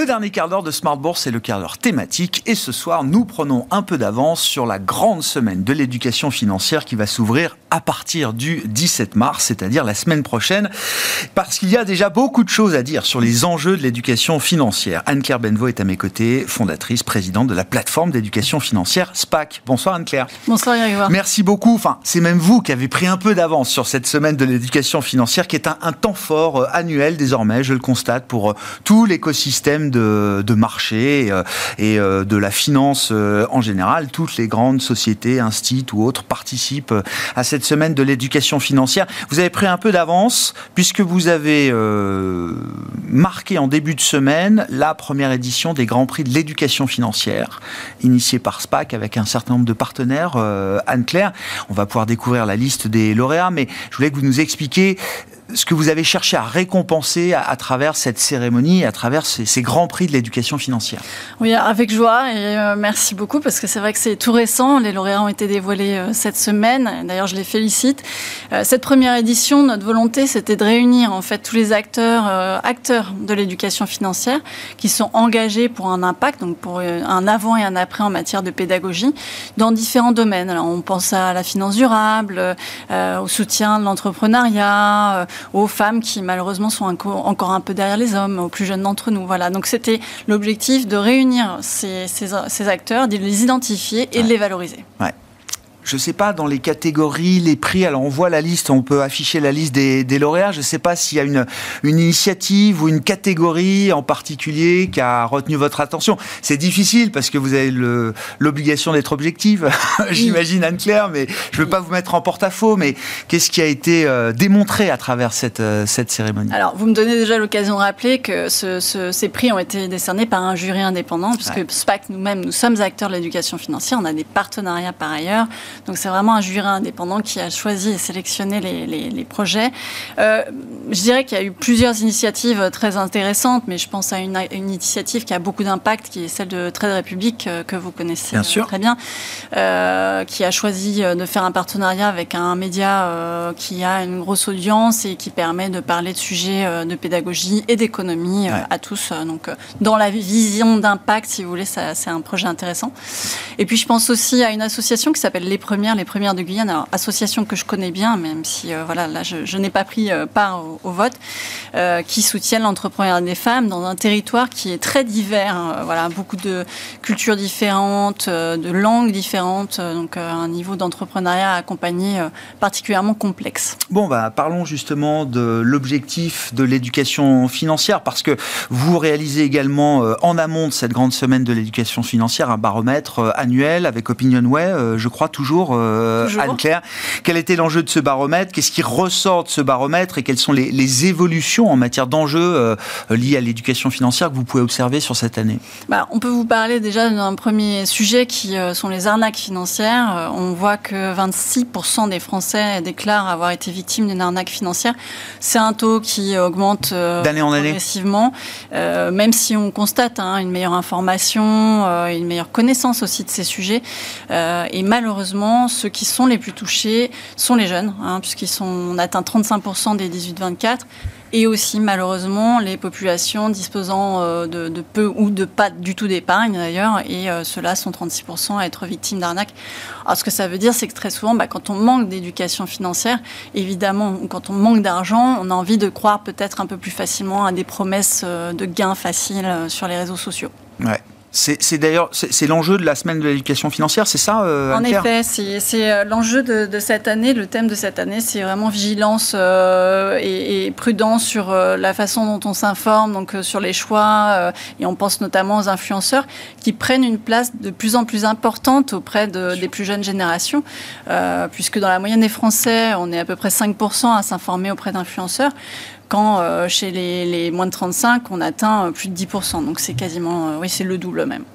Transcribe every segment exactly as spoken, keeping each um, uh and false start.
Le dernier quart d'heure de Smart Bourse, c'est le quart d'heure thématique. Et ce soir, nous prenons un peu d'avance sur la grande semaine de l'éducation financière qui va s'ouvrir à partir du dix-sept mars, c'est-à-dire la semaine prochaine. Parce qu'il y a déjà beaucoup de choses à dire sur les enjeux de l'éducation financière. Anne-Claire Benvaux est à mes côtés, fondatrice, présidente de la plateforme d'éducation financière S P A C. Bonsoir Anne-Claire. Bonsoir Grégoire. Merci beaucoup. Enfin, c'est même vous qui avez pris un peu d'avance sur cette semaine de l'éducation financière qui est un, un temps fort euh, annuel désormais, je le constate, pour euh, tout l'écosystème de, de marché euh, et euh, de la finance euh, en général. Toutes les grandes sociétés, instituts ou autres participent euh, à cette semaine de l'éducation financière. Vous avez pris un peu d'avance puisque vous avez euh, marqué en début de semaine la première édition des Grands Prix de l'éducation financière, initiée par S P A C avec un certain nombre de partenaires. Euh, Anne-Claire, on va pouvoir découvrir la liste des lauréats, mais je voulais que vous nous expliquiez ce que vous avez cherché à récompenser à, à travers cette cérémonie, à travers ces, ces grands prix de l'éducation financière. Oui, avec joie et euh, merci beaucoup parce que c'est vrai que c'est tout récent. Les lauréats ont été dévoilés euh, cette semaine. D'ailleurs, je les félicite. Euh, cette première édition, notre volonté, c'était de réunir en fait tous les acteurs, euh, acteurs de l'éducation financière qui sont engagés pour un impact, donc pour euh, un avant et un après en matière de pédagogie dans différents domaines. Alors, on pense à la finance durable, euh, au soutien de l'entrepreneuriat, euh, aux femmes qui malheureusement sont encore un peu derrière les hommes, aux plus jeunes d'entre nous. Voilà. Donc c'était l'objectif de réunir ces, ces, ces acteurs, de les identifier et ouais. de les valoriser. Ouais. Je ne sais pas, dans les catégories, les prix, alors on voit la liste, on peut afficher la liste des, des lauréats. Je ne sais pas s'il y a une, une initiative ou une catégorie en particulier qui a retenu votre attention. C'est difficile parce que vous avez le, l'obligation d'être objective, j'imagine Anne-Claire, mais je ne veux pas vous mettre en porte-à-faux, mais qu'est-ce qui a été euh, démontré à travers cette, euh, cette cérémonie ? Alors, vous me donnez déjà l'occasion de rappeler que ce, ce, ces prix ont été décernés par un jury indépendant, puisque ouais. S P A C nous-mêmes, nous sommes acteurs de l'éducation financière, on a des partenariats par ailleurs. Donc c'est vraiment un jury indépendant qui a choisi et sélectionné les, les, les projets. Euh, je dirais qu'il y a eu plusieurs initiatives très intéressantes, mais je pense à une, une initiative qui a beaucoup d'impact, qui est celle de Trade Republic, euh, que vous connaissez bien sûr. très bien, euh, qui a choisi de faire un partenariat avec un média euh, qui a une grosse audience et qui permet de parler de sujets euh, de pédagogie et d'économie euh, ouais. à tous. Donc euh, dans la vision d'impact, si vous voulez, ça, c'est un projet intéressant. Et puis je pense aussi à une association qui s'appelle Les Premières, les Premières de Guyane, alors association que je connais bien, même si euh, voilà, là je, je n'ai pas pris euh, part au, au vote, euh, qui soutiennent l'entrepreneuriat des femmes dans un territoire qui est très divers, hein, voilà, beaucoup de cultures différentes, euh, de langues différentes, euh, donc euh, un niveau d'entrepreneuriat accompagné euh, particulièrement complexe. Bon, bah, parlons justement de l'objectif de l'éducation financière, parce que vous réalisez également euh, en amont de cette grande semaine de l'éducation financière un baromètre euh, annuel avec Opinionway, euh, je crois toujours. Euh, Anne-Claire, quel était l'enjeu de ce baromètre ? Qu'est-ce qui ressort de ce baromètre et quelles sont les, les évolutions en matière d'enjeux euh, liés à l'éducation financière que vous pouvez observer sur cette année ? Bah, on peut vous parler déjà d'un premier sujet qui euh, sont les arnaques financières. Euh, on voit que vingt-six pour cent des Français déclarent avoir été victimes d'une arnaque financière. C'est un taux qui augmente euh, d'année en année progressivement, euh, même si on constate hein, une meilleure information, euh, une meilleure connaissance aussi de ces sujets. Euh, et malheureusement, ceux qui sont les plus touchés sont les jeunes, hein, puisqu'ils sont, on atteint trente-cinq pour cent des dix-huit vingt-quatre, et aussi malheureusement les populations disposant euh, de, de peu ou de pas du tout d'épargne d'ailleurs, et euh, ceux-là sont trente-six pour cent à être victimes d'arnaques. Alors ce que ça veut dire, c'est que très souvent, bah, quand on manque d'éducation financière, évidemment, ou quand on manque d'argent, on a envie de croire peut-être un peu plus facilement à des promesses euh, de gains faciles euh, sur les réseaux sociaux. Ouais. C'est, c'est d'ailleurs c'est, c'est l'enjeu de la semaine de l'éducation financière, c'est ça euh, En effet, c'est, c'est l'enjeu de, de cette année. Le thème de cette année, c'est vraiment vigilance euh, et, et prudence sur euh, la façon dont on s'informe, donc euh, sur les choix. Euh, et on pense notamment aux influenceurs qui prennent une place de plus en plus importante auprès de, des plus jeunes générations, euh, puisque dans la moyenne des Français, on est à peu près cinq pour cent à s'informer auprès d'influenceurs. Quand euh, chez les, les moins de trente-cinq, on atteint plus de dix pour cent. Donc c'est quasiment, euh, oui, c'est le double même.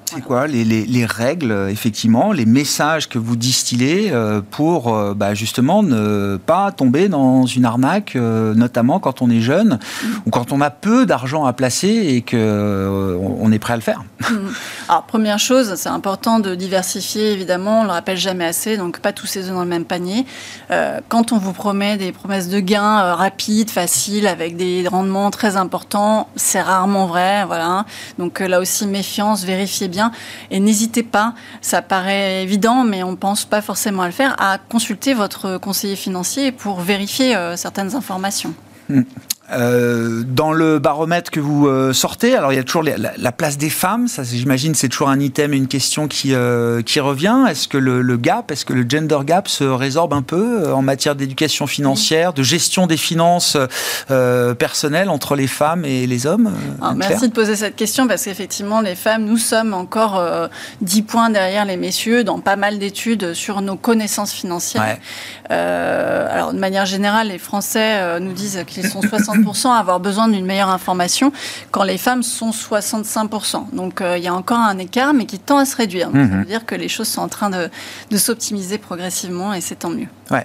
C'est voilà. quoi les, les, les règles, effectivement, les messages que vous distillez pour bah, justement ne pas tomber dans une arnaque, notamment quand on est jeune mmh. ou quand on a peu d'argent à placer et qu'on est prêt à le faire? mmh. Alors, première chose, c'est important de diversifier, évidemment, on ne le rappelle jamais assez, donc pas tous ses œufs dans le même panier. Euh, quand on vous promet des promesses de gains euh, rapides, faciles, avec des rendements très importants, c'est rarement vrai, voilà. Donc euh, là aussi, méfiance, vérifiez bien et n'hésitez pas, ça paraît évident, mais on ne pense pas forcément à le faire, à consulter votre conseiller financier pour vérifier euh, certaines informations. Mmh. Euh, dans le baromètre que vous euh, sortez, alors il y a toujours la, la place des femmes, ça j'imagine c'est toujours un item et une question qui, euh, qui revient. Est-ce que le, le gap, est-ce que le gender gap se résorbe un peu euh, en matière d'éducation financière, de gestion des finances euh, personnelles entre les femmes et les hommes? Alors, merci de poser cette question parce qu'effectivement les femmes, nous sommes encore euh, dix points derrière les messieurs dans pas mal d'études sur nos connaissances financières. Ouais. Euh, alors de manière générale, les Français euh, nous disent qu'ils sont soixante pour cent à avoir besoin d'une meilleure information, quand les femmes sont soixante-cinq pour cent. Donc, euh, il y a encore un écart, mais qui tend à se réduire. Donc, mmh. Ça veut dire que les choses sont en train de, de s'optimiser progressivement, et c'est tant mieux. Ouais.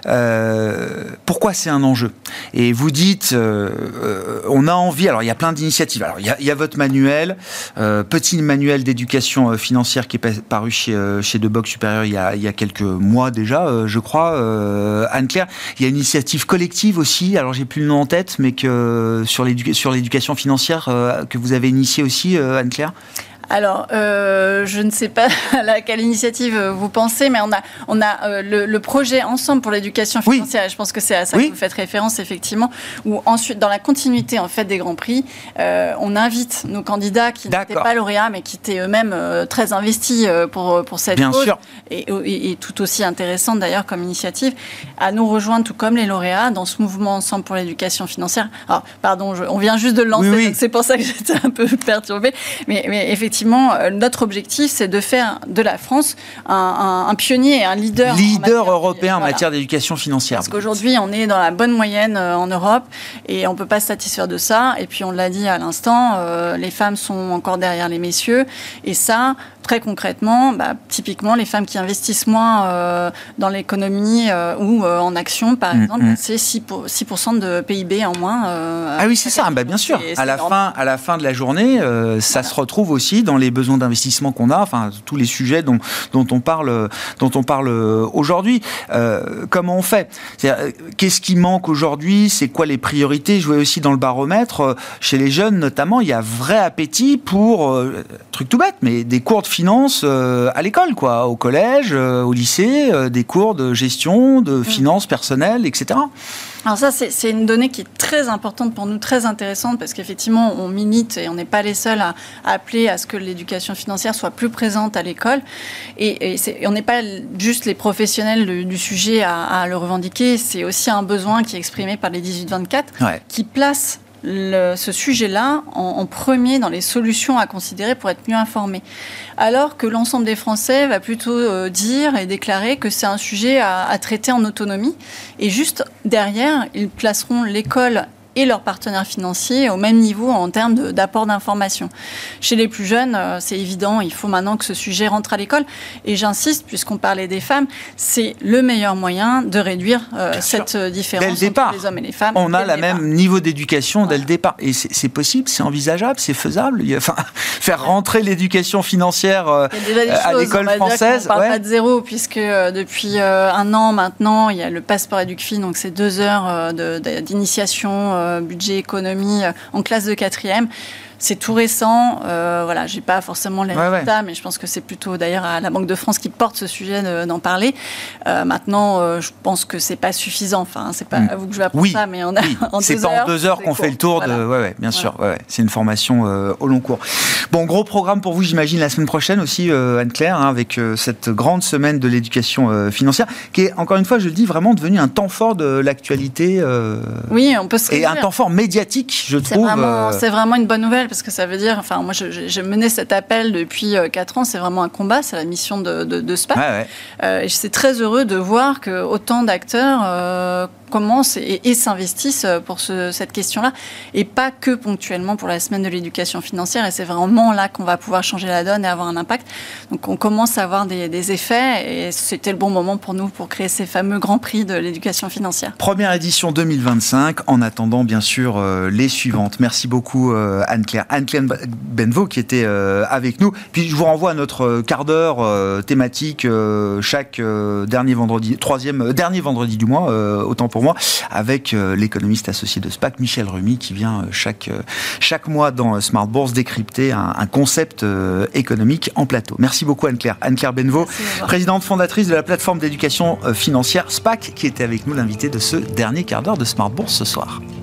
Euh, pourquoi c'est un enjeu? Et vous dites, euh, euh, on a envie... Alors, il y a plein d'initiatives. Alors, il y a, il y a votre manuel, euh, petit manuel d'éducation financière qui est paru chez, chez De Bock Supérieur il y a, il y a quelques mois déjà, euh, je crois. Euh, Anne-Claire, il y a une initiative collective aussi, alors j'ai plus le nom en tête, mais que sur, l'édu- sur l'éducation financière euh, que vous avez initiée aussi, euh, Anne-Claire? Alors, euh, je ne sais pas à laquelle initiative vous pensez, mais on a, on a euh, le, le projet Ensemble pour l'éducation financière. Oui. Je pense que c'est à ça oui. que vous faites référence, effectivement. Où ensuite, dans la continuité en fait des grands prix, euh, on invite nos candidats qui D'accord. n'étaient pas lauréats, mais qui étaient eux-mêmes euh, très investis euh, pour pour cette Bien cause, sûr. Et, et, et tout aussi intéressante d'ailleurs comme initiative, à nous rejoindre tout comme les lauréats dans ce mouvement Ensemble pour l'éducation financière. Alors, pardon, je, on vient juste de le lancer, oui, oui. donc c'est pour ça que j'étais un peu perturbée, mais, mais effectivement. Notre objectif, c'est de faire de la France un, un, un pionnier et un leader. Leader en européen voilà. en matière d'éducation financière. Parce qu'aujourd'hui, on est dans la bonne moyenne en Europe et on ne peut pas se satisfaire de ça. Et puis, on l'a dit à l'instant, euh, les femmes sont encore derrière les messieurs. Et ça, très concrètement, bah, typiquement, les femmes qui investissent moins euh, dans l'économie euh, ou euh, en actions, par mmh, exemple, mmh. c'est six pour cent de P I B en moins. Euh, ah oui, c'est ça, bah, bien sûr. C'est, c'est à, la fin, à la fin de la journée, euh, ça voilà. se retrouve aussi dans les besoins d'investissement qu'on a, enfin tous les sujets dont, dont on parle, dont on parle aujourd'hui. Euh, comment on fait? C'est-à-dire, qu'est-ce qui manque aujourd'hui? C'est quoi les priorités? Je vois aussi dans le baromètre, chez les jeunes notamment, il y a vrai appétit pour, euh, truc tout bête, mais des cours de finance euh, à l'école, quoi, au collège, euh, au lycée, euh, des cours de gestion, de finances personnelles, et cetera. Alors ça, c'est, c'est une donnée qui est très importante pour nous, très intéressante, parce qu'effectivement, on milite et on n'est pas les seuls à, à appeler à ce que l'éducation financière soit plus présente à l'école. Et, et, c'est, et on n'est pas juste les professionnels du, du sujet à, à le revendiquer, c'est aussi un besoin qui est exprimé par les dix-huit vingt-quatre, ouais. qui place Le, ce sujet-là en, en premier dans les solutions à considérer pour être mieux informés. Alors que l'ensemble des Français va plutôt euh, dire et déclarer que c'est un sujet à, à traiter en autonomie. Et juste derrière, ils placeront l'école et leurs partenaires financiers au même niveau en termes de, d'apport d'informations. Chez les plus jeunes, euh, c'est évident, il faut maintenant que ce sujet rentre à l'école. Et j'insiste, puisqu'on parlait des femmes, c'est le meilleur moyen de réduire euh, cette sûr. différence entre les hommes et les femmes. On a le même niveau d'éducation voilà. dès le départ. Et c'est, c'est possible, c'est envisageable, c'est faisable. Enfin, faire rentrer l'éducation financière euh, à choses, l'école française. On ne parle ouais. pas de zéro, puisque euh, depuis euh, un an maintenant, il y a le passeport EducFin, donc c'est deux heures euh, de, de, d'initiation euh, budget économie euh, en classe de quatrième. C'est tout récent, euh, voilà, j'ai pas forcément les ouais, résultats, ouais. mais je pense que c'est plutôt d'ailleurs à la Banque de France qui porte ce sujet de, d'en parler. Euh, maintenant, euh, je pense que c'est pas suffisant. Enfin, c'est pas mmh. à vous que je vais apprendre oui. ça, mais on a oui. en c'est deux pas heures, en deux heures qu'on court. fait le tour voilà. de. Ouais, ouais, bien voilà. sûr. Ouais, ouais. C'est une formation euh, au long cours. Bon, gros programme pour vous, j'imagine la semaine prochaine aussi, euh, Anne-Claire, hein, avec euh, cette grande semaine de l'éducation euh, financière, qui est encore une fois, je le dis, vraiment devenu un temps fort de l'actualité. Euh, oui, on peut se et un temps fort médiatique, je c'est trouve. Vraiment, euh... C'est vraiment une bonne nouvelle parce que ça veut dire. Enfin, moi, je, j'ai mené cet appel depuis quatre ans. C'est vraiment un combat. C'est la mission de, de, de S P A C. Ouais, ouais. Euh, et je suis très heureux de voir que autant d'acteurs euh, commencent et, et s'investissent pour ce, cette question-là, et pas que ponctuellement pour la semaine de l'éducation financière. Et c'est vraiment là qu'on va pouvoir changer la donne et avoir un impact. Donc on commence à avoir des, des effets, et c'était le bon moment pour nous pour créer ces fameux grands prix de l'éducation financière. Première édition deux mille vingt-cinq, en attendant bien sûr euh, les suivantes. Merci beaucoup euh, Anne-Claire. Anne-Claire Benvaux qui était euh, avec nous. Puis je vous renvoie à notre quart d'heure euh, thématique euh, chaque euh, dernier vendredi, troisième euh, dernier vendredi du mois, euh, autant pour moi, avec euh, l'économiste associé de S P A C, Michel Remy, qui vient euh, chaque euh, chaque mois dans euh, Smart Bourse décrypter un, un concept euh, économique en plateau. Merci beaucoup Anne-Claire. Anne-Claire Benvaux, présidente fondatrice de la plateforme d'éducation euh, financière S P A C, qui était avec nous l'invité de ce dernier quart d'heure de Smart Bourse ce soir.